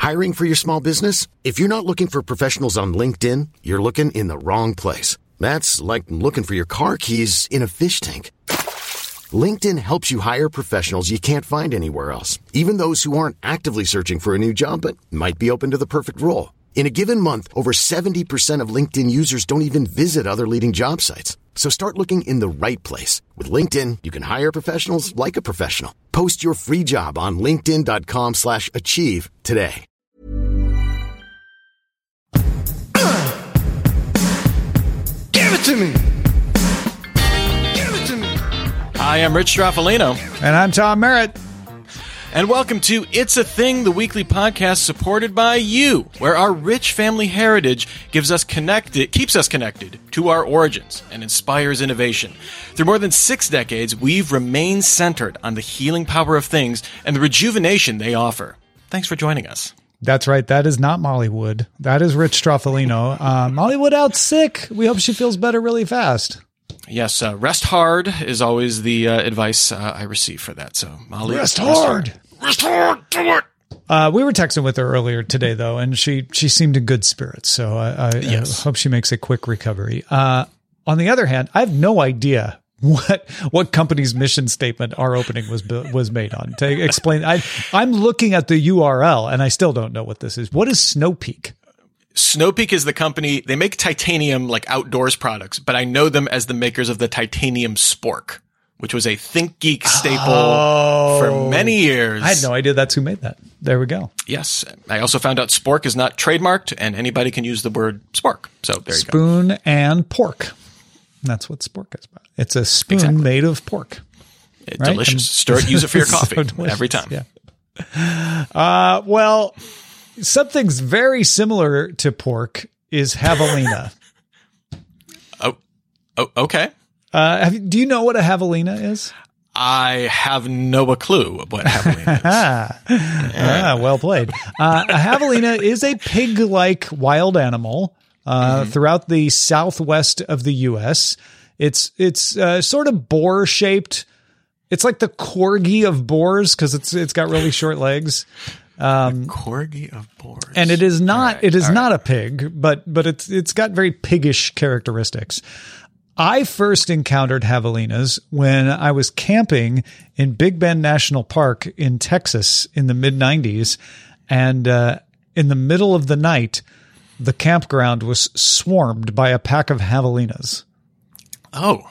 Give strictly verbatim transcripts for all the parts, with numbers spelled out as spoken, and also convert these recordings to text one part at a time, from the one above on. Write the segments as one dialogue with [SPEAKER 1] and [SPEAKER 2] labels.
[SPEAKER 1] Hiring for your small business? If you're not looking for professionals on LinkedIn, you're looking in the wrong place. That's like looking for your car keys in a fish tank. LinkedIn helps you hire professionals you can't find anywhere else, even those who aren't actively searching for a new job but might be open to the perfect role. In a given month, over seventy percent of LinkedIn users don't even visit other leading job sites. So start looking in the right place. With LinkedIn, you can hire professionals like a professional. Post your free job on linkedin.com slash achieve today.
[SPEAKER 2] Give it to me! Give it to me!
[SPEAKER 3] Hi, I'm Rich Stroffolino.
[SPEAKER 4] And I'm Tom Merritt.
[SPEAKER 3] And welcome to It's a Thing, the weekly podcast supported by you, where our rich family heritage gives us connected, keeps us connected to our origins and inspires innovation. Through more than six decades, we've remained centered on the healing power of things and the rejuvenation they offer. Thanks for joining us.
[SPEAKER 4] That's right. That is not Molly Wood. That is Rich Stroffolino. Uh, Molly Wood out sick. We hope she feels better really fast.
[SPEAKER 3] Yes, uh, rest hard is always the uh, advice uh, I receive for that. So, Molly,
[SPEAKER 4] rest, rest hard. hard.
[SPEAKER 3] Rest hard. Do it.
[SPEAKER 4] Uh, we were texting with her earlier today, though, and she she seemed in good spirits. So I, I,
[SPEAKER 3] yes.
[SPEAKER 4] I hope she makes a quick recovery. Uh, on the other hand, I have no idea what what company's mission statement our opening was was made on. To explain, I I'm looking at the U R L and I still don't know what this is. What is Snow Peak?
[SPEAKER 3] Snow Peak is the company. They make titanium like outdoors products, but I know them as the makers of the titanium spork, which was a Think Geek staple oh, for many years.
[SPEAKER 4] I had no idea that's who made that. There we go.
[SPEAKER 3] Yes. I also found out spork is not trademarked and anybody can use the word spork. So there you
[SPEAKER 4] spoon
[SPEAKER 3] go.
[SPEAKER 4] Spoon and pork. That's what spork is about. It's a spoon exactly. made of pork.
[SPEAKER 3] It's right? Delicious. And Stir it, use it for your coffee so every time.
[SPEAKER 4] Yeah. Uh, well, something's very similar to pork is javelina.
[SPEAKER 3] oh, oh, okay.
[SPEAKER 4] Uh, have, do you know what a javelina is?
[SPEAKER 3] I have no clue what javelina is.
[SPEAKER 4] yeah. ah, well played. Uh, a javelina is a pig-like wild animal uh, mm-hmm. throughout the southwest of the U S. It's it's uh, sort of boar-shaped. It's like the corgi of boars because it's it's got really short legs.
[SPEAKER 3] Um, the corgi of boars,
[SPEAKER 4] and it is not
[SPEAKER 3] right,
[SPEAKER 4] it is not
[SPEAKER 3] right.
[SPEAKER 4] a pig, but but it's it's got very piggish characteristics. I first encountered javelinas when I was camping in Big Bend National Park in Texas in the mid nineties, and uh, in the middle of the night, the campground was swarmed by a pack of javelinas.
[SPEAKER 3] Oh.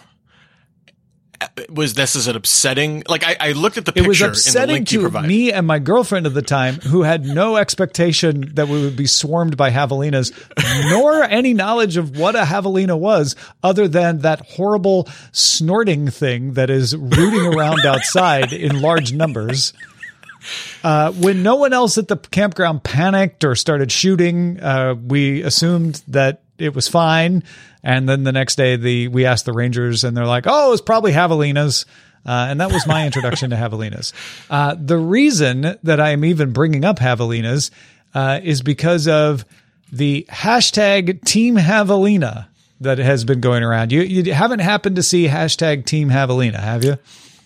[SPEAKER 3] Was this as an upsetting? Like I, I looked at the picture.
[SPEAKER 4] It was upsetting
[SPEAKER 3] in the link
[SPEAKER 4] to me and my girlfriend at the time, who had no expectation that we would be swarmed by javelinas, nor any knowledge of what a javelina was, other than that horrible snorting thing that is rooting around outside in large numbers. Uh, when no one else at the campground panicked or started shooting, uh, we assumed that it was fine. And then the next day, the we asked the rangers, and they're like, "Oh, it's probably javelinas." Uh, and that was my introduction to javelinas. Uh, the reason that I am even bringing up javelinas uh, is because of the hashtag Team Javelina that has been going around. You you haven't happened to see hashtag Team Javelina, have you?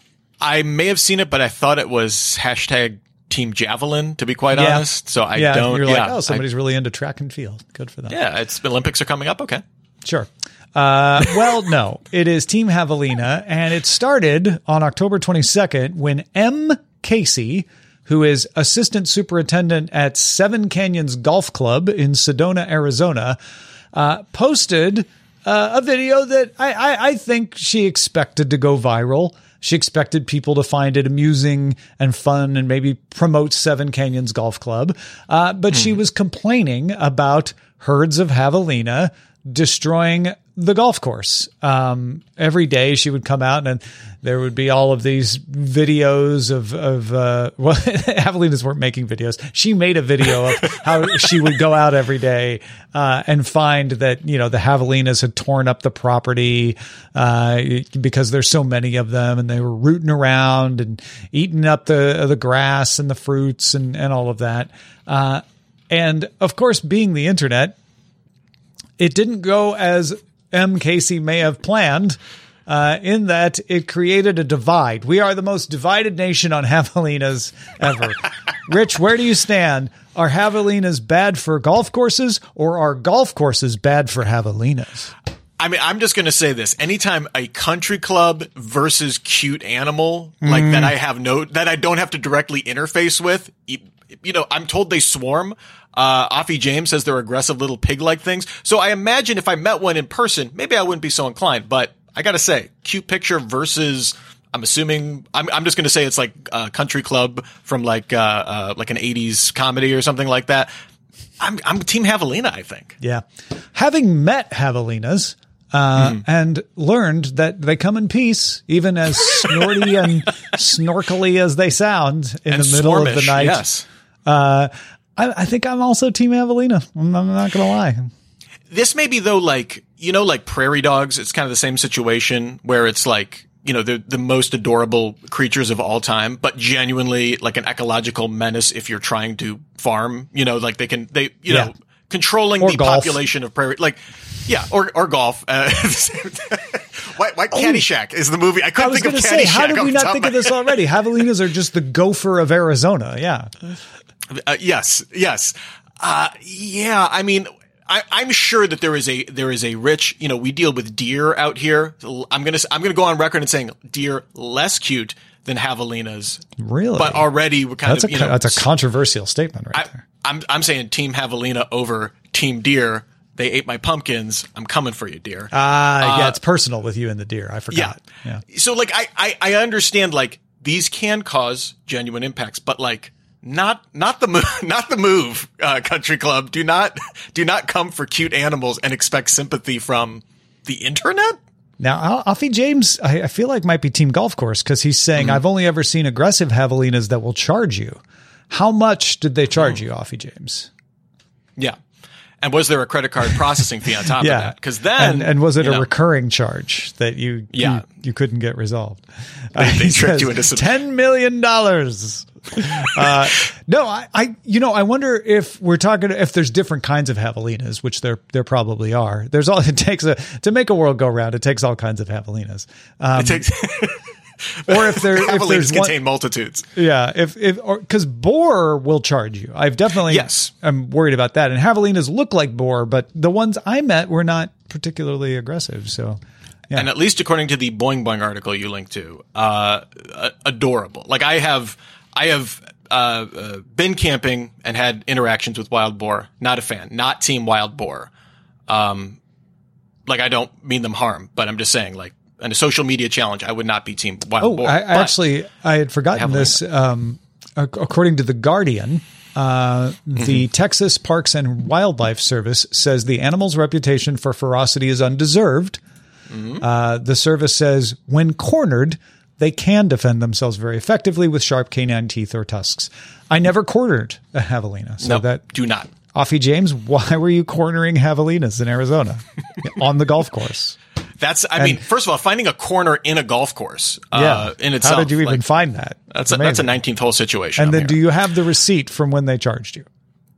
[SPEAKER 3] I may have seen it, but I thought it was hashtag Team Javelin, to be quite
[SPEAKER 4] yeah.
[SPEAKER 3] honest. So I
[SPEAKER 4] yeah,
[SPEAKER 3] don't.
[SPEAKER 4] You're
[SPEAKER 3] yeah,
[SPEAKER 4] like, oh, somebody's
[SPEAKER 3] I,
[SPEAKER 4] really into track and field. Good for them.
[SPEAKER 3] Yeah, it's Olympics are coming up. Okay.
[SPEAKER 4] Sure. Uh, well, no, it is Team Javelina, and it started on October twenty-second when M. Casey, who is assistant superintendent at Seven Canyons Golf Club in Sedona, Arizona, uh, posted uh, a video that I, I, I think she expected to go viral. She expected people to find it amusing and fun and maybe promote Seven Canyons Golf Club. Uh, but hmm. she was complaining about herds of javelina destroying the golf course. Um, every day she would come out and there would be all of these videos of, of, uh, well, javelinas weren't making videos. She made a video of how she would go out every day, uh, and find that, you know, the javelinas had torn up the property, uh, because there's so many of them and they were rooting around and eating up the, the grass and the fruits and, and all of that. Uh, and of course, being the internet, it didn't go as M. Casey may have planned, uh, in that it created a divide. We are the most divided nation on javelinas ever. Rich, where do you stand? Are javelinas bad for golf courses, or are golf courses bad for javelinas?
[SPEAKER 3] I mean, I'm just going to say this. Anytime a country club versus cute animal, like
[SPEAKER 4] Mm.
[SPEAKER 3] that I have no, that I don't have to directly interface with, you, you know, I'm told they swarm. Uh, Offie James says they're aggressive little pig-like things. So I imagine if I met one in person, maybe I wouldn't be so inclined. But I got to say, cute picture versus, I'm assuming, I'm, I'm just going to say it's like a country club from like, uh, uh, like an eighties comedy or something like that. I'm, I'm Team Javelina, I think.
[SPEAKER 4] Yeah. Having met javelinas, uh, mm. and learned that they come in peace, even as snorty and snorkely as they sound in
[SPEAKER 3] and
[SPEAKER 4] the middle
[SPEAKER 3] swarmish,
[SPEAKER 4] of the night.
[SPEAKER 3] Yes.
[SPEAKER 4] Uh, I, I think I'm also Team Javelina. I'm, I'm not going to lie.
[SPEAKER 3] This may be, though, like, you know, like prairie dogs. It's kind of the same situation where it's like, you know, they're the most adorable creatures of all time, but genuinely like an ecological menace if you're trying to farm. You know, like they can, they, you
[SPEAKER 4] Yeah.
[SPEAKER 3] know, controlling
[SPEAKER 4] Or
[SPEAKER 3] the
[SPEAKER 4] golf.
[SPEAKER 3] population of prairie, like, yeah, or or golf. Uh, why, why Caddyshack is the movie? I
[SPEAKER 4] I
[SPEAKER 3] couldn't
[SPEAKER 4] was
[SPEAKER 3] think of
[SPEAKER 4] going to say,
[SPEAKER 3] Caddyshack.
[SPEAKER 4] how did
[SPEAKER 3] off
[SPEAKER 4] we
[SPEAKER 3] the
[SPEAKER 4] not
[SPEAKER 3] top
[SPEAKER 4] think of
[SPEAKER 3] my
[SPEAKER 4] this already? Javelinas are just the gopher of Arizona. Yeah.
[SPEAKER 3] Uh, yes, yes. Uh, yeah, I mean, I, I'm sure that there is a, there is a rich, you know, we deal with deer out here. I'm going to, I'm going to go on record and saying deer less cute than javelinas.
[SPEAKER 4] Really?
[SPEAKER 3] But already we're kind
[SPEAKER 4] That's
[SPEAKER 3] of,
[SPEAKER 4] a,
[SPEAKER 3] you know,
[SPEAKER 4] that's a controversial statement right
[SPEAKER 3] I,
[SPEAKER 4] there.
[SPEAKER 3] I'm, I'm saying Team Javelina over Team Deer. They ate my pumpkins. I'm coming for you, deer.
[SPEAKER 4] Ah, uh, yeah,
[SPEAKER 3] Uh,
[SPEAKER 4] it's personal with you and the deer. I forgot.
[SPEAKER 3] Yeah.
[SPEAKER 4] Yeah.
[SPEAKER 3] So like, I, I, I understand like these can cause genuine impacts, but like, Not, not the move, not the move, uh, country club. Do not, do not come for cute animals and expect sympathy from the internet.
[SPEAKER 4] Now, Offie James, I, I feel like might be Team Golf Course because he's saying,
[SPEAKER 3] Mm-hmm.
[SPEAKER 4] I've only ever seen aggressive javelinas that will charge you. How much did they charge you, Offie James?
[SPEAKER 3] Yeah. And was there a credit card processing fee on top
[SPEAKER 4] Yeah.
[SPEAKER 3] of that? Because then,
[SPEAKER 4] And, and was it
[SPEAKER 3] you
[SPEAKER 4] a
[SPEAKER 3] know,
[SPEAKER 4] recurring charge that you,
[SPEAKER 3] Yeah.
[SPEAKER 4] you, you couldn't get resolved?
[SPEAKER 3] They-
[SPEAKER 4] Uh,
[SPEAKER 3] they
[SPEAKER 4] he
[SPEAKER 3] tricked
[SPEAKER 4] says,
[SPEAKER 3] you into some-
[SPEAKER 4] ten million dollars. uh, no, I, I, you know, I wonder if we're talking, if there's different kinds of javelinas, which there, there probably are. There's all, it takes a, to make a world go round, it takes all kinds of javelinas. Um,
[SPEAKER 3] it takes,
[SPEAKER 4] or if there, if
[SPEAKER 3] javelinas
[SPEAKER 4] there's one,
[SPEAKER 3] contain multitudes.
[SPEAKER 4] yeah, if, if, or, cause boar will charge you. I've definitely,
[SPEAKER 3] Yes.
[SPEAKER 4] I'm worried about that. And javelinas look like boar, but the ones I met were not particularly aggressive. So, yeah.
[SPEAKER 3] And at least according to the Boing Boing article you linked to, uh, uh, adorable. Like I have, I have, uh, uh, been camping and had interactions with wild boar. Not a fan. Not Team Wild Boar. Um, like I don't mean them harm, but I'm just saying, like, in a social media challenge, I would not be Team Wild
[SPEAKER 4] Oh,
[SPEAKER 3] Boar.
[SPEAKER 4] I, I
[SPEAKER 3] But-
[SPEAKER 4] actually, I had forgotten this. Um, ac- according to The Guardian, uh, the
[SPEAKER 3] Mm-hmm.
[SPEAKER 4] Texas Parks and Wildlife Service says the animal's reputation for ferocity is undeserved.
[SPEAKER 3] Mm-hmm.
[SPEAKER 4] Uh, the service says when cornered, they can defend themselves very effectively with sharp canine teeth or tusks. I never cornered a javelina. So
[SPEAKER 3] no,
[SPEAKER 4] that,
[SPEAKER 3] do not.
[SPEAKER 4] Offie James, why were you cornering javelinas in Arizona on the golf course?
[SPEAKER 3] That's, I mean, first of all, finding a corner in a golf course, uh, in itself.
[SPEAKER 4] How did you even
[SPEAKER 3] like,
[SPEAKER 4] find that?
[SPEAKER 3] That's a, that's a nineteenth hole situation.
[SPEAKER 4] And
[SPEAKER 3] I'm
[SPEAKER 4] then
[SPEAKER 3] here.
[SPEAKER 4] do you have the receipt from when they charged you?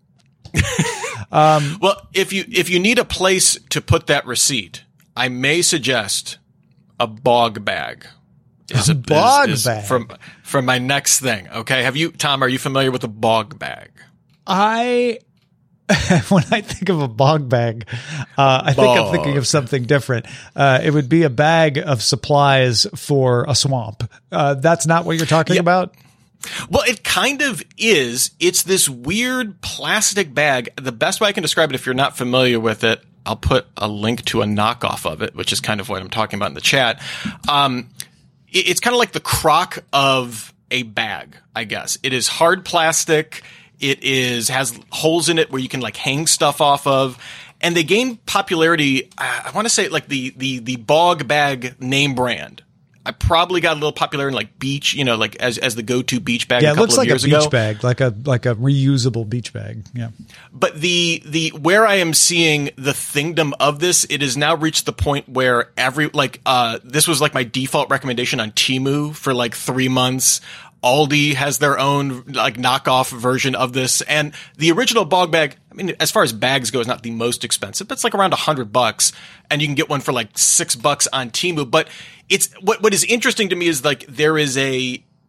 [SPEAKER 3] Well, if you if you need a place to put that receipt, I may suggest a bog bag. Is
[SPEAKER 4] A bog
[SPEAKER 3] is, is
[SPEAKER 4] bag?
[SPEAKER 3] from from my next thing. Okay, have you, Tom? Are you familiar with a bog bag?
[SPEAKER 4] I, when I think of a bog bag, uh, I think I'm
[SPEAKER 3] Bog.
[SPEAKER 4] thinking of something different. Uh, it would be a bag of supplies for a swamp. Uh, that's not what you're talking
[SPEAKER 3] Yeah.
[SPEAKER 4] about?
[SPEAKER 3] Well, it kind of is. It's this weird plastic bag. The best way I can describe it, if you're not familiar with it, I'll put a link to a knockoff of it, which is kind of what I'm talking about in the chat. Um, it, it's kind of like the crock of a bag, I guess. It is hard plastic. It is has holes in it where you can like hang stuff off of. And they gained popularity. I, I want to say like the the the bog bag name brand. I probably got a little popular in like beach, you know, like as as the go-to beach bag
[SPEAKER 4] Yeah,
[SPEAKER 3] a
[SPEAKER 4] it
[SPEAKER 3] couple
[SPEAKER 4] looks
[SPEAKER 3] of
[SPEAKER 4] like a
[SPEAKER 3] years
[SPEAKER 4] beach
[SPEAKER 3] ago.
[SPEAKER 4] bag, like a like a reusable beach bag. Yeah.
[SPEAKER 3] But the the where I am seeing the thingdom of this, it has now reached the point where every like uh this was like my default recommendation on Temu for like three months. Aldi has their own like knockoff version of this, and the original bog bag, I mean, as far as bags go, is not the most expensive, but it's like around a hundred bucks, and you can get one for like six bucks on Temu. But it's what what is interesting to me is like there is a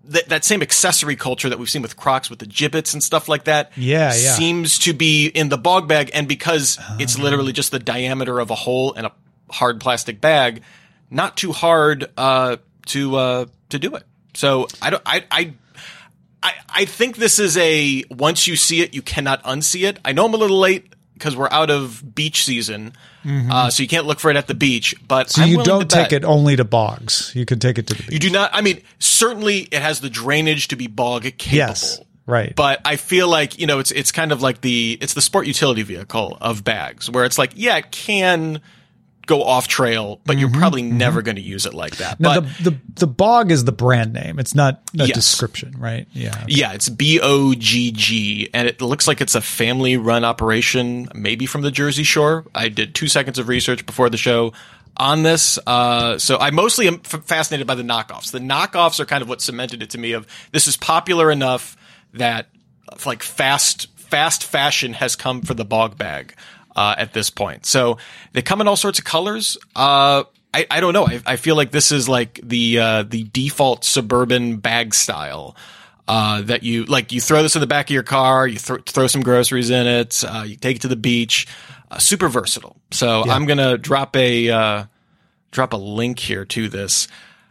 [SPEAKER 3] th- that same accessory culture that we've seen with Crocs with the gibbets and stuff like that.
[SPEAKER 4] Yeah, yeah.
[SPEAKER 3] Seems to be in the bog bag. And because uh, it's literally just the diameter of a hole in a hard plastic bag, not too hard uh, to uh, to do it. So I don't. I, I I I think this is a once you see it, you cannot unsee it. I know I'm a little late because we're out of beach season, mm-hmm. uh, so you can't look for it at the beach. But
[SPEAKER 4] so
[SPEAKER 3] I'm
[SPEAKER 4] you don't
[SPEAKER 3] to
[SPEAKER 4] take
[SPEAKER 3] bet,
[SPEAKER 4] it only to bogs. You can take it to the beach.
[SPEAKER 3] You do not. I mean, certainly it has the drainage to be bog capable.
[SPEAKER 4] Yes, right.
[SPEAKER 3] But I feel like, you know, it's it's kind of like the it's the sport utility vehicle of bags, where it's like, yeah, it can go off trail, but you're mm-hmm, probably mm-hmm. never going to use it like that.
[SPEAKER 4] Now,
[SPEAKER 3] but
[SPEAKER 4] the, the the bog is the brand name. It's not a
[SPEAKER 3] yes.
[SPEAKER 4] description, right? Yeah. Okay.
[SPEAKER 3] Yeah, it's B O G G, and it looks like it's a family-run operation, maybe from the Jersey Shore. I did two seconds of research before the show on this. Uh, so I mostly am f- fascinated by the knockoffs. The knockoffs are kind of what cemented it to me of this is popular enough that like fast fast fashion has come for the bog bag. Uh, at this point. So they come in all sorts of colors. Uh, I, I don't know. I, I feel like this is like the, uh, the default suburban bag style, uh, that you, like you throw this in the back of your car, you th- throw some groceries in it, uh, you take it to the beach, uh, super versatile. So yeah. I'm going to drop a, uh, drop a link here to this.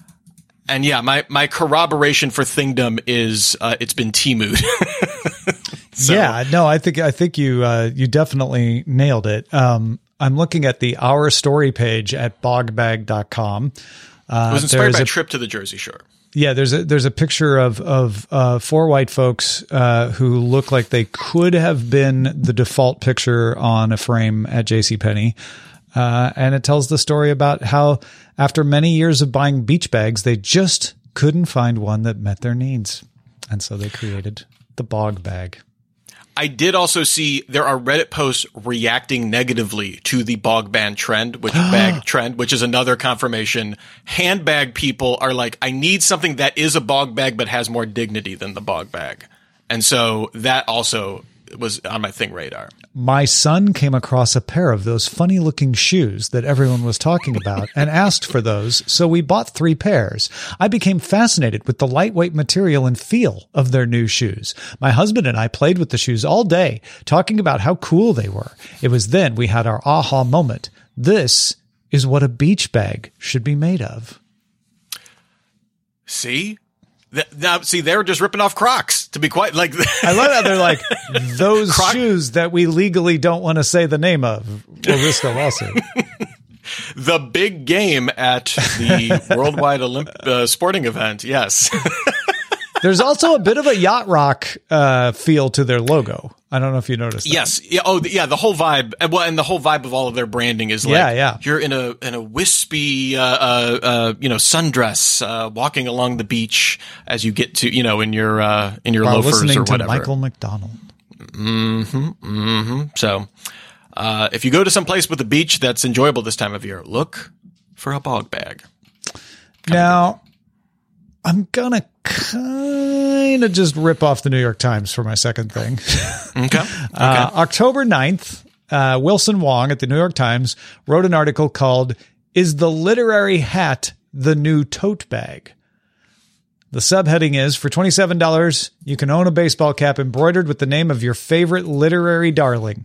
[SPEAKER 3] And yeah, my, my corroboration for Thingdom is, uh, it's been Temu'd. So.
[SPEAKER 4] Yeah, no, I think I think you uh, you definitely nailed it. Um, I'm looking at the Our Story page at bog bag dot com. Uh,
[SPEAKER 3] it was inspired by a
[SPEAKER 4] a
[SPEAKER 3] trip to the Jersey Shore.
[SPEAKER 4] Yeah, there's a there's a picture of of uh, four white folks uh, who look like they could have been the default picture on a frame at JCPenney. Uh, and it tells the story about how after many years of buying beach bags, they just couldn't find one that met their needs. And so they created the bog bag.
[SPEAKER 3] I did also see there are Reddit posts reacting negatively to the bog bag trend, which bag trend, which is another confirmation. Handbag people are like, I need something that is a bog bag but has more dignity than the bog bag. And so that also was on my thing radar.
[SPEAKER 4] My son came across a pair of those funny looking shoes that everyone was talking about and asked for those. So we bought three pairs. I became fascinated with the lightweight material and feel of their new shoes. My husband and I played with the shoes all day, talking about how cool they were. It was then we had our aha moment. This is what a beach bag should be made of.
[SPEAKER 3] See? Now, see, they're just ripping off Crocs, to be quite like.
[SPEAKER 4] I love how they're like, those Croc- shoes that we legally don't want to say the name of will risk a lawsuit.
[SPEAKER 3] The big game at the Worldwide Olymp- uh, Sporting Event, yes.
[SPEAKER 4] There's also a bit of a yacht rock uh, feel to their logo. I don't know if you noticed that.
[SPEAKER 3] Yes. Yeah. Oh, yeah. The whole vibe, and well, and the whole vibe of all of their branding is like,
[SPEAKER 4] yeah, yeah.
[SPEAKER 3] you're in a in a wispy, uh, uh, uh, you know, sundress, uh, walking along the beach as you get to, you know, in your uh, in your
[SPEAKER 4] While
[SPEAKER 3] loafers
[SPEAKER 4] listening
[SPEAKER 3] or whatever.
[SPEAKER 4] To Michael McDonald.
[SPEAKER 3] Mm-hmm. Mm-hmm. So, uh, if you go to some place with a beach that's enjoyable this time of year, look for a bog bag. Come
[SPEAKER 4] now. I'm going to kind of just rip off the New York Times for my second thing.
[SPEAKER 3] Okay. okay.
[SPEAKER 4] Uh, October ninth, uh, Wilson Wong at the New York Times wrote an article called, "Is the Literary Hat the New Tote Bag?" The subheading is, for twenty-seven dollars, you can own a baseball cap embroidered with the name of your favorite literary darling.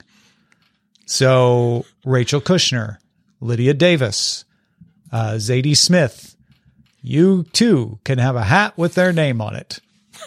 [SPEAKER 4] So Rachel Kushner, Lydia Davis, uh, Zadie Smith, you, too, can have a hat with their name on it.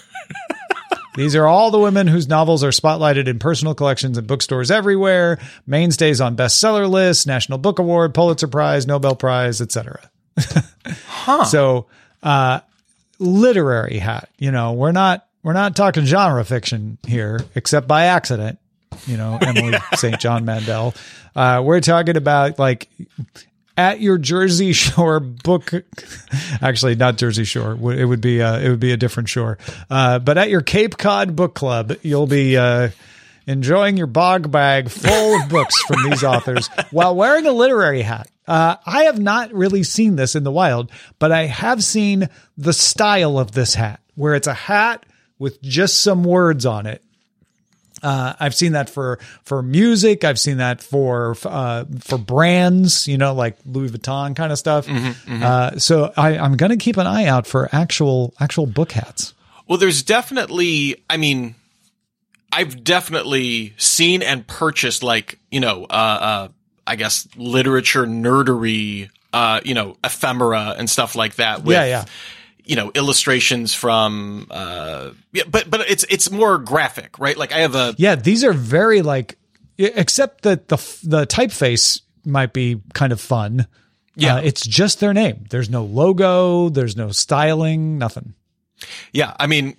[SPEAKER 4] These are all the women whose novels are spotlighted in personal collections and bookstores everywhere, mainstays on bestseller lists, National Book Award, Pulitzer Prize, Nobel Prize, et cetera.
[SPEAKER 3] Huh.
[SPEAKER 4] So, uh, literary hat. You know, we're not we're not talking genre fiction here, except by accident. You know, Emily Saint John Mandel. Uh, we're talking about like. At your Jersey Shore book, actually not Jersey Shore. It would be uh, it would be a different shore. Uh, but at your Cape Cod book club, you'll be uh, enjoying your bog bag full of books from these authors while wearing a literary hat. Uh, I have not really seen this in the wild, but I have seen the style of this hat, where it's a hat with just some words on it. Uh, I've seen that for, for music. I've seen that for, uh, for brands, you know, like Louis Vuitton kind of stuff. Mm-hmm, mm-hmm. Uh, so I, I'm going to keep an eye out for actual, actual book hats.
[SPEAKER 3] Well, there's definitely, I mean, I've definitely seen and purchased like, you know, uh, uh, I guess literature nerdery, uh, you know, ephemera and stuff like that. With,
[SPEAKER 4] yeah, yeah.
[SPEAKER 3] You know, illustrations from, uh, yeah, but, but it's, it's more graphic, right? Like I have a,
[SPEAKER 4] yeah, these are very like, except that the, the typeface might be kind of fun.
[SPEAKER 3] Yeah.
[SPEAKER 4] Uh, it's just their name. There's no logo. There's no styling, nothing.
[SPEAKER 3] Yeah. I mean,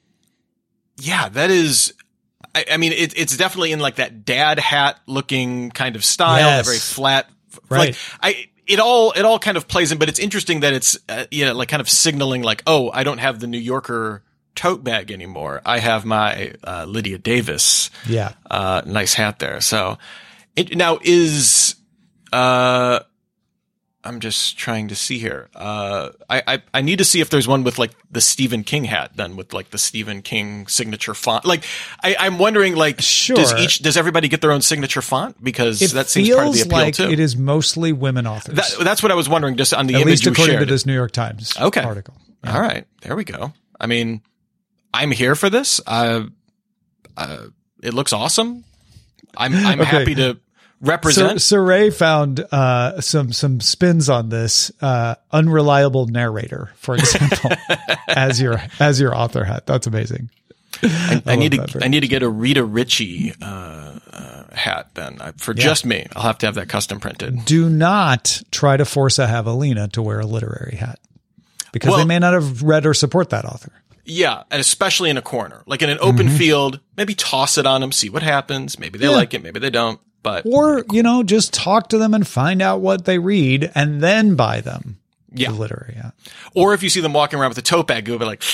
[SPEAKER 3] yeah, that is, I, I mean, it, it's definitely in like that dad hat looking kind of style,
[SPEAKER 4] Yes.
[SPEAKER 3] very flat.
[SPEAKER 4] Right.
[SPEAKER 3] Like I, It all it all kind of plays in, but it's interesting that it's uh, you know, like kind of signaling like, oh, I don't have the New Yorker tote bag anymore. I have my uh, Lydia Davis,
[SPEAKER 4] Yeah.
[SPEAKER 3] uh, nice hat there. So it, now is uh, I'm just trying to see here. Uh, I, I I need to see if there's one with like the Stephen King hat done with like the Stephen King signature font. Like I, I'm wondering, like,
[SPEAKER 4] Sure.
[SPEAKER 3] does each does everybody get their own signature font? Because
[SPEAKER 4] It
[SPEAKER 3] that seems part of the
[SPEAKER 4] feels
[SPEAKER 3] appeal
[SPEAKER 4] like
[SPEAKER 3] too.
[SPEAKER 4] it is mostly women authors.
[SPEAKER 3] That, that's what I was wondering, just on the
[SPEAKER 4] At
[SPEAKER 3] image
[SPEAKER 4] least
[SPEAKER 3] you
[SPEAKER 4] according
[SPEAKER 3] shared.
[SPEAKER 4] to this New York Times
[SPEAKER 3] Okay.
[SPEAKER 4] article.
[SPEAKER 3] All right, there we go. I mean, I'm here for this. Uh, uh, it looks awesome. I'm I'm
[SPEAKER 4] Okay.
[SPEAKER 3] happy to represent.
[SPEAKER 4] So, so Ray found uh, some some spins on this uh, unreliable narrator, for example, as your as your author hat. That's amazing.
[SPEAKER 3] I, I,
[SPEAKER 4] I
[SPEAKER 3] need
[SPEAKER 4] love
[SPEAKER 3] to
[SPEAKER 4] that
[SPEAKER 3] I need to get a Rita Ritchie uh, uh, hat then uh, for
[SPEAKER 4] Yeah.
[SPEAKER 3] just me. I'll have to have that custom printed.
[SPEAKER 4] Do not try to force a javelina to wear a literary hat because
[SPEAKER 3] Well-
[SPEAKER 4] they may not have read or support that author.
[SPEAKER 3] Yeah, and especially in a corner, like in an open
[SPEAKER 4] Mm-hmm.
[SPEAKER 3] field. Maybe toss it on them, see what happens. Maybe they
[SPEAKER 4] Yeah.
[SPEAKER 3] like it, maybe they don't. But
[SPEAKER 4] Or, you know, just talk to them and find out what they read and then buy them
[SPEAKER 3] yeah,
[SPEAKER 4] the literary hat.
[SPEAKER 3] or if you see them walking around with a tote bag, you'll be like,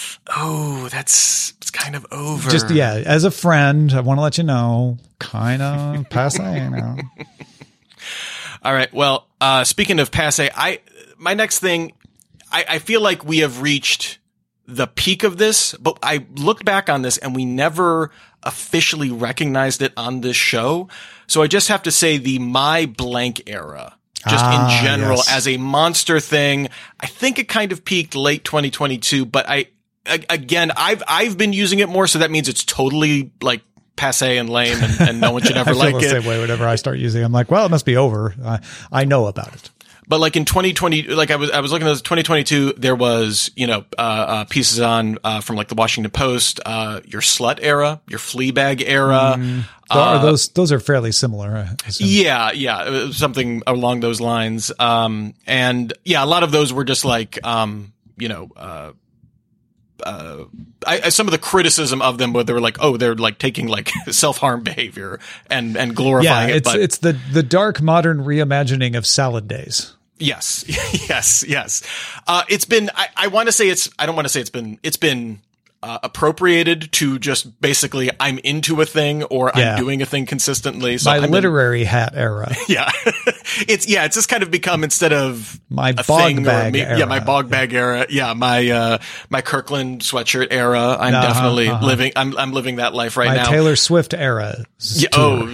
[SPEAKER 3] oh, that's it's kind of over.
[SPEAKER 4] Just, yeah, as a friend, I want to let you know, kind of passe, you know.
[SPEAKER 3] All right. Well, uh, speaking of passe, I my next thing, I, I feel like we have reached the peak of this, but I looked back on this and we never officially recognized it on this show. So I just have to say the My Blank era, just
[SPEAKER 4] Ah,
[SPEAKER 3] in general,
[SPEAKER 4] yes.
[SPEAKER 3] as a monster thing. I think it kind of peaked late twenty twenty-two, but I, a- again, I've, I've been using it more. So that means it's totally like passe and lame and, and no one should ever
[SPEAKER 4] I feel
[SPEAKER 3] like
[SPEAKER 4] the
[SPEAKER 3] it.
[SPEAKER 4] same way whenever I start using it. I'm like, well, it must be over. I, I know about it.
[SPEAKER 3] But like in twenty twenty, like I was, I was looking at twenty twenty-two, there was, you know, uh, uh, pieces on, uh, from like the Washington Post, uh, your slut era, your Fleabag era.
[SPEAKER 4] Th-
[SPEAKER 3] Uh,
[SPEAKER 4] are those those are fairly similar. I assume.
[SPEAKER 3] Yeah, yeah, it was something along those lines. Um, and yeah, a lot of those were just like, um, you know, uh, uh, I, I, some of the criticism of them where they were like, oh, they're like taking like self-harm behavior and, and
[SPEAKER 4] Yeah,
[SPEAKER 3] glorifying it.
[SPEAKER 4] it's
[SPEAKER 3] But
[SPEAKER 4] it's the the dark modern reimagining of salad days.
[SPEAKER 3] yes, yes, yes. Uh, it's been, I, I want to say it's, I don't want to say it's been, it's been, Uh, appropriated to just basically I'm into a thing or
[SPEAKER 4] Yeah.
[SPEAKER 3] I'm doing a thing consistently. So
[SPEAKER 4] My
[SPEAKER 3] I'm in-
[SPEAKER 4] literary hat era.
[SPEAKER 3] yeah, it's yeah, it's just kind of become instead of
[SPEAKER 4] My
[SPEAKER 3] a
[SPEAKER 4] bog
[SPEAKER 3] thing or a
[SPEAKER 4] bag
[SPEAKER 3] me-
[SPEAKER 4] era.
[SPEAKER 3] yeah, my bog bag era, yeah, my uh, my Kirkland sweatshirt era. I'm
[SPEAKER 4] Uh-huh,
[SPEAKER 3] definitely
[SPEAKER 4] uh-huh.
[SPEAKER 3] living. I'm I'm living that life right
[SPEAKER 4] My
[SPEAKER 3] now.
[SPEAKER 4] Taylor Swift era.
[SPEAKER 3] yeah, oh,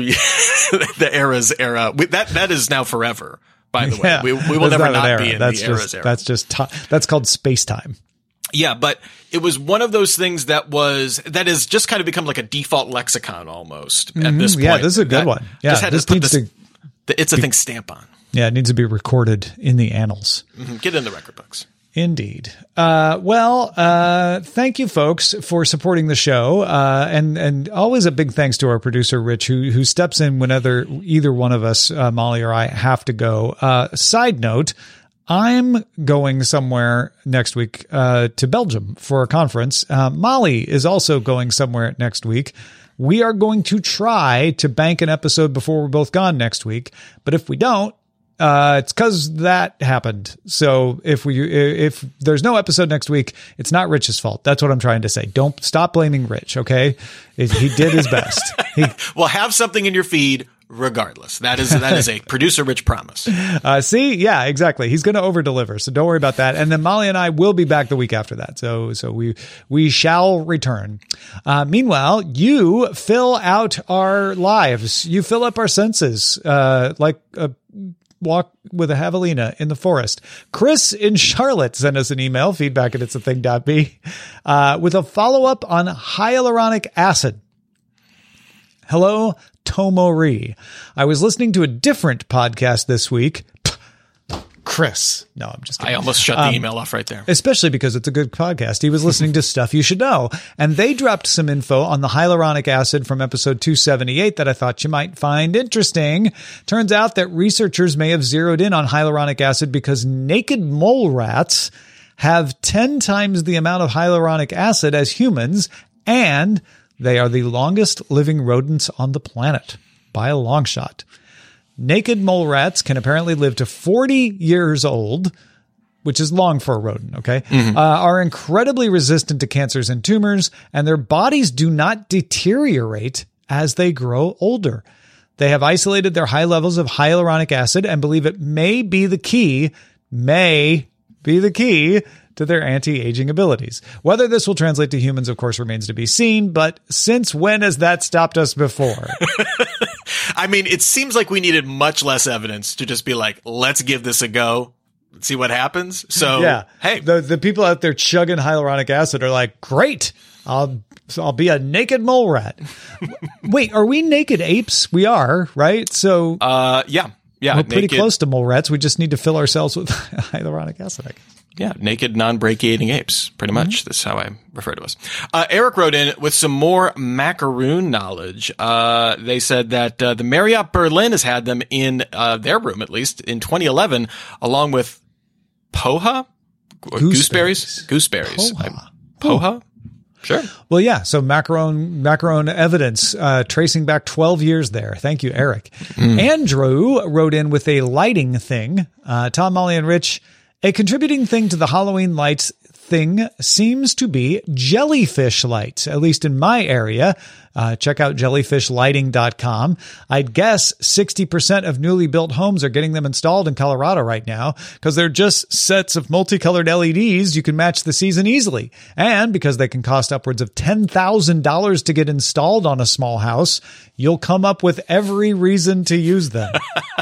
[SPEAKER 3] the era's era. We, that that is now forever. By the way,
[SPEAKER 4] Yeah,
[SPEAKER 3] we we will
[SPEAKER 4] that's
[SPEAKER 3] never
[SPEAKER 4] not an
[SPEAKER 3] not
[SPEAKER 4] era.
[SPEAKER 3] be in
[SPEAKER 4] that's
[SPEAKER 3] the
[SPEAKER 4] just,
[SPEAKER 3] era's era.
[SPEAKER 4] That's just ti- that's called space time.
[SPEAKER 3] Yeah, but it was one of those things that was that has just kind of become like a default lexicon almost at this point.
[SPEAKER 4] Yeah, this is a good
[SPEAKER 3] That
[SPEAKER 4] one. Yeah,
[SPEAKER 3] just had
[SPEAKER 4] this
[SPEAKER 3] to put
[SPEAKER 4] needs
[SPEAKER 3] this,
[SPEAKER 4] to-
[SPEAKER 3] the It's a Thing stamp on.
[SPEAKER 4] Yeah, it needs to be recorded in the annals.
[SPEAKER 3] Mhm, Get in the record books.
[SPEAKER 4] Indeed. Uh, well, uh, thank you folks for supporting the show. Uh, and, and always a big thanks to our producer, Rich, who, who steps in whenever either one of us, uh, Molly or I, have to go. Uh, side note, I'm going somewhere next week, uh, to Belgium for a conference. Uh, Molly is also going somewhere next week. We are going to try to bank an episode before we're both gone next week. But if we don't, Uh, it's because that happened. So if we, if there's no episode next week, it's not Rich's fault. That's what I'm trying to say. Don't stop blaming Rich. Okay. It, he did his best. He,
[SPEAKER 3] Well, have something in your feed regardless. That is that is a producer Rich promise.
[SPEAKER 4] Uh, see, yeah, exactly. He's going to over deliver, so don't worry about that. And then Molly and I will be back the week after that. So so we we shall return. Uh, meanwhile, you fill out our lives. You fill up our senses, uh, like a walk with a javelina in the forest. Chris in Charlotte sent us an email, feedback at it's a thing dot b, uh, with a follow-up on hyaluronic acid. Hello, Tomori. I was listening to a different podcast this week. Chris. No, I'm just kidding.
[SPEAKER 3] I almost shut the
[SPEAKER 4] um,
[SPEAKER 3] email off right there.
[SPEAKER 4] Especially because it's a good podcast. He was listening to Stuff You Should Know, and they dropped some info on the hyaluronic acid from episode two seventy-eight that I thought you might find interesting. Turns out that researchers may have zeroed in on hyaluronic acid because naked mole rats have ten times the amount of hyaluronic acid as humans, and they are the longest living rodents on the planet by a long shot. Naked mole rats can apparently live to forty years old, which is long for a rodent, okay, mm-hmm. uh, are incredibly resistant to cancers and tumors, and their bodies do not deteriorate as they grow older. They have isolated their high levels of hyaluronic acid and believe it may be the key, may be the key to their anti-aging abilities. Whether this will translate to humans, of course, remains to be seen, but since when has that stopped us before?
[SPEAKER 3] I mean, it seems like we needed much less evidence to just be like, let's give this a go, let's see what happens. So,
[SPEAKER 4] yeah,
[SPEAKER 3] hey.
[SPEAKER 4] The, the people out there chugging hyaluronic acid are like, great, I'll I'll be a naked mole rat. Wait, are we naked apes? We are, right? So,
[SPEAKER 3] uh, yeah, yeah.
[SPEAKER 4] We're pretty
[SPEAKER 3] naked.
[SPEAKER 4] close to mole rats. We just need to fill ourselves with hyaluronic acid, I guess.
[SPEAKER 3] Yeah, naked, non-brachiating apes, pretty much. Mm-hmm. That's how I refer to us. Uh, Eric wrote in with some more macaroon knowledge. Uh, they said that uh, the Marriott Berlin has had them in uh, their room, at least, in twenty eleven, along with poha? Gooseberries? Gooseberries.
[SPEAKER 4] Poha.
[SPEAKER 3] Poha? Sure.
[SPEAKER 4] Well, yeah. So macaron, macaron evidence, uh, tracing back twelve years there. Thank you, Eric. Mm. Andrew wrote in with a lighting thing. Uh, Tom, Molly, and Rich, a contributing thing to the Halloween lights thing seems to be jellyfish lights, at least in my area. Uh, check out jellyfish lighting dot com. I'd guess sixty percent of newly built homes are getting them installed in Colorado right now because they're just sets of multicolored L E Ds you can match the season easily. And because they can cost upwards of ten thousand dollars to get installed on a small house, you'll come up with every reason to use them.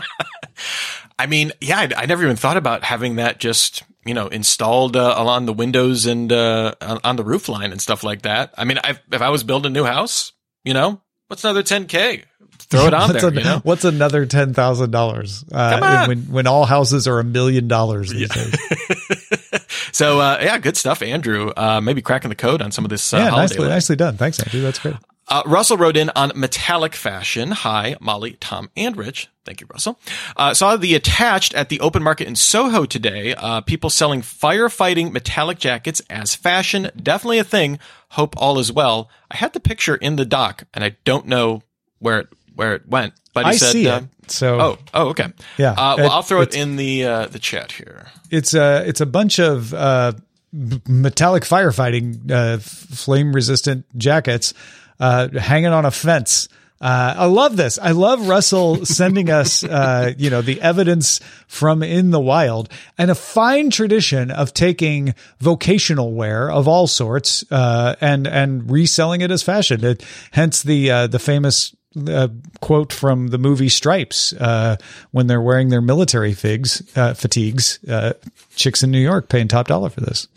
[SPEAKER 3] I mean, yeah, I, I never even thought about having that just, you know, installed uh, along the windows and uh, on the roof line and stuff like that. I mean, I've, if I was building a new house, you know, what's another ten K? Throw it on there.
[SPEAKER 4] A,
[SPEAKER 3] you know?
[SPEAKER 4] What's another ten thousand dollars? Uh, when when all houses are a million dollars these yeah. days.
[SPEAKER 3] So, uh, yeah, good stuff, Andrew. Uh, maybe cracking the code on some of this. Uh,
[SPEAKER 4] yeah,
[SPEAKER 3] holiday
[SPEAKER 4] nicely, nicely done. Thanks, Andrew. That's great.
[SPEAKER 3] Uh, Russell wrote in on metallic fashion. Hi, Molly, Tom, and Rich. Thank you, Russell. Uh, saw the attached at the open market in Soho today. Uh, people selling firefighting metallic jackets as fashion. Definitely a thing. Hope all is well. I had the picture in the doc, and I don't know where it where it went. But he
[SPEAKER 4] I
[SPEAKER 3] said,
[SPEAKER 4] see
[SPEAKER 3] uh,
[SPEAKER 4] it. So,
[SPEAKER 3] oh, oh, okay.
[SPEAKER 4] Yeah.
[SPEAKER 3] Uh, well,
[SPEAKER 4] it,
[SPEAKER 3] I'll throw it in the uh, the chat here.
[SPEAKER 4] It's a it's a bunch of uh, metallic firefighting uh, flame resistant jackets. Uh, hanging on a fence. Uh, I love this. I love Russell sending us, uh, you know, the evidence from in the wild, and a fine tradition of taking vocational wear of all sorts, uh, and, and reselling it as fashion. It, hence the, uh, the famous, uh, quote from the movie Stripes, uh, when they're wearing their military figs, uh, fatigues, uh, chicks in New York paying top dollar for this.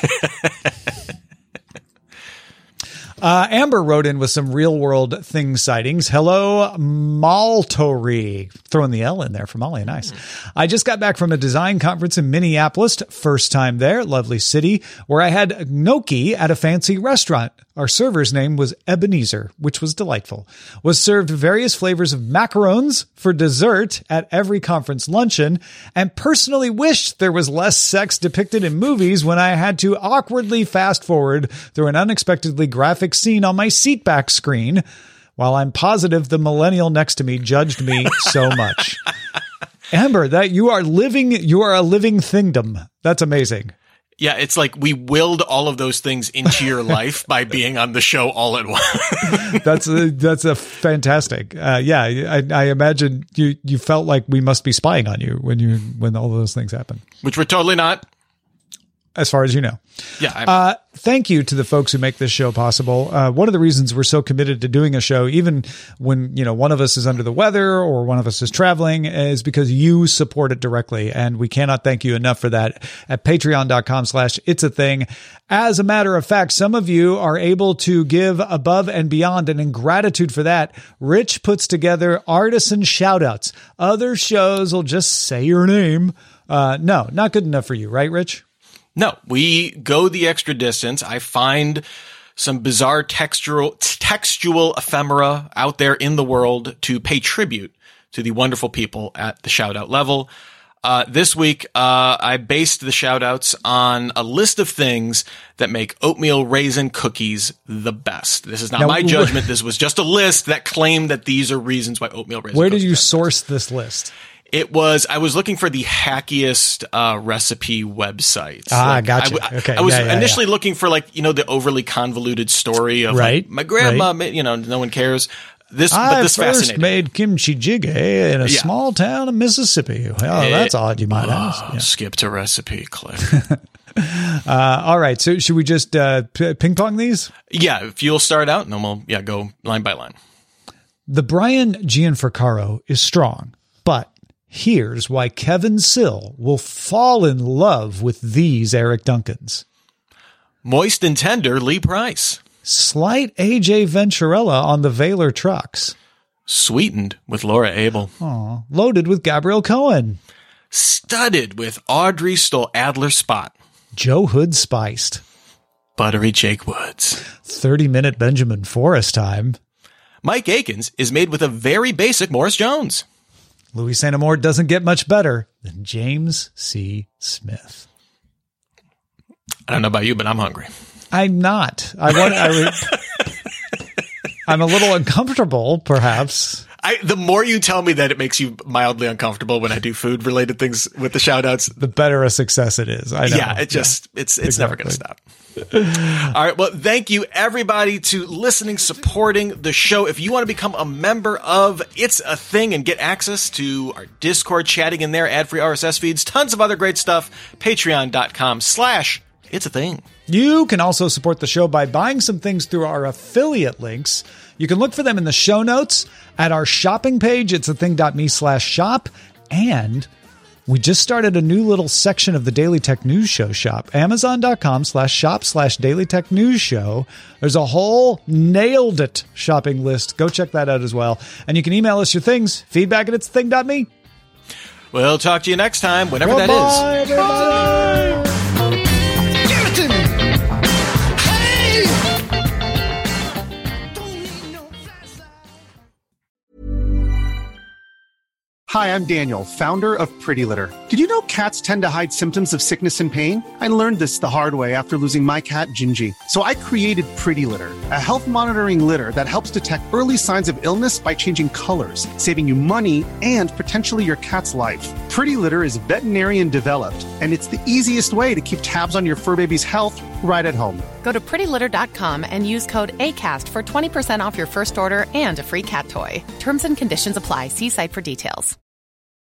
[SPEAKER 4] Uh, Amber wrote in with some real world thing sightings. Hello, Maltori. Throwing the L in there for Molly. Nice. Mm. I just got back from a design conference in Minneapolis. First time there. Lovely city, where I had gnocchi at a fancy restaurant. Our server's name was Ebenezer, which was delightful. Was served various flavors of macarons for dessert at every conference luncheon, and personally wished there was less sex depicted in movies when I had to awkwardly fast forward through an unexpectedly graphic scene on my seatback screen, while I'm positive the millennial next to me judged me so much. Amber, that you are living, you are a living thingdom. That's amazing.
[SPEAKER 3] Yeah, it's like we willed all of those things into your life by being on the show all at once.
[SPEAKER 4] that's a, that's a fantastic. Uh, yeah, I, I imagine you you felt like we must be spying on you when you when all those things happen.
[SPEAKER 3] Which we're totally not.
[SPEAKER 4] As far as you know.
[SPEAKER 3] Yeah.
[SPEAKER 4] Uh, thank you to the folks who make this show possible. Uh, one of the reasons we're so committed to doing a show, even when, you know, one of us is under the weather or one of us is traveling, is because you support it directly. And we cannot thank you enough for that at patreon.com slash it's a thing. As a matter of fact, some of you are able to give above and beyond. And in gratitude for that, Rich puts together artisan shout outs. Other shows will just say your name. Uh, no, not good enough for you, right, Rich?
[SPEAKER 3] No, we go the extra distance. I find some bizarre textual, textual ephemera out there in the world to pay tribute to the wonderful people at the shout-out level. Uh, this week, uh, I based the shout-outs on a list of things that make oatmeal raisin cookies the best. This is not
[SPEAKER 4] now,
[SPEAKER 3] my judgment. This was just a list that claimed that these are reasons why oatmeal raisin
[SPEAKER 4] Where
[SPEAKER 3] cookies
[SPEAKER 4] did you
[SPEAKER 3] are
[SPEAKER 4] source this list?
[SPEAKER 3] It was, I was looking for the hackiest uh, recipe websites.
[SPEAKER 4] Ah,
[SPEAKER 3] like,
[SPEAKER 4] gotcha.
[SPEAKER 3] I,
[SPEAKER 4] okay.
[SPEAKER 3] I was
[SPEAKER 4] yeah, yeah,
[SPEAKER 3] initially
[SPEAKER 4] yeah.
[SPEAKER 3] looking for like, you know, the overly convoluted story of
[SPEAKER 4] right,
[SPEAKER 3] like, my grandma,
[SPEAKER 4] right.
[SPEAKER 3] you know, no one cares. This,
[SPEAKER 4] I
[SPEAKER 3] but this
[SPEAKER 4] first
[SPEAKER 3] fascinated.
[SPEAKER 4] made kimchi jjigae in a
[SPEAKER 3] Yeah.
[SPEAKER 4] small town of Mississippi. Well,
[SPEAKER 3] It-
[SPEAKER 4] that's odd, you might
[SPEAKER 3] Oh,
[SPEAKER 4] ask. Yeah.
[SPEAKER 3] Skip to recipe, click.
[SPEAKER 4] Uh, all right. So should we just uh, p- ping pong these?
[SPEAKER 3] Yeah, if you'll start out and then we'll yeah go line by line.
[SPEAKER 4] The Brian Gianfrancaro is strong, but here's why Kevin Sill will fall in love with these Eric Duncans.
[SPEAKER 3] Moist and tender Lee Price.
[SPEAKER 4] Slight A J Venturella on the Valor trucks.
[SPEAKER 3] Sweetened with Laura Abel.
[SPEAKER 4] Aw, loaded with Gabrielle Cohen.
[SPEAKER 3] Studded with Audrey Stoll Adler Spot.
[SPEAKER 4] Joe Hood spiced.
[SPEAKER 3] Buttery Jake Woods.
[SPEAKER 4] thirty-minute Benjamin Forrest time.
[SPEAKER 3] Mike Akins is made with a very basic Morris Jones.
[SPEAKER 4] Louis Saint Amour doesn't get much better than James C. Smith.
[SPEAKER 3] I don't know about you, but I'm hungry.
[SPEAKER 4] I'm not. I want. I would, I'm a little uncomfortable, perhaps.
[SPEAKER 3] I, the more you tell me that it makes you mildly uncomfortable when I do food related things with the shout outs,
[SPEAKER 4] The better a success it is. I know.
[SPEAKER 3] yeah, it just, it's, it's never going to
[SPEAKER 4] Exactly.
[SPEAKER 3] stop. All right. Well, thank you everybody to listening, supporting the show. If you want to become a member of It's a Thing and get access to our Discord, chatting in there, ad-free R S S feeds, tons of other great stuff, patreon.com slash It's a Thing.
[SPEAKER 4] You can also support the show by buying some things through our affiliate links. You can look for them in the show notes at our shopping page. It's a thing.me slash shop. And we just started a new little section of the Daily Tech News Show shop. Amazon.com slash shop slash Daily Tech News Show. There's a whole nailed it shopping list. Go check that out as well. And you can email us your things. Feedback at it's a thing.me.
[SPEAKER 3] We'll talk to you next time, whenever that
[SPEAKER 4] Bye,
[SPEAKER 3] is.
[SPEAKER 4] everybody.
[SPEAKER 2] Give it to me. Hey! Don't need no flashlight.
[SPEAKER 5] Hi, I'm Daniel, founder of Pretty Litter. Did you know cats tend to hide symptoms of sickness and pain? I learned this the hard way after losing my cat, Gingy. So I created Pretty Litter, a health monitoring litter that helps detect early signs of illness by changing colors, saving you money and potentially your cat's life. Pretty Litter is veterinarian developed, and it's the easiest way to keep tabs on your fur baby's health right at home.
[SPEAKER 6] Go to pretty litter dot com and use code ACAST for twenty percent off your first order and a free cat toy. Terms and conditions apply. See site for details.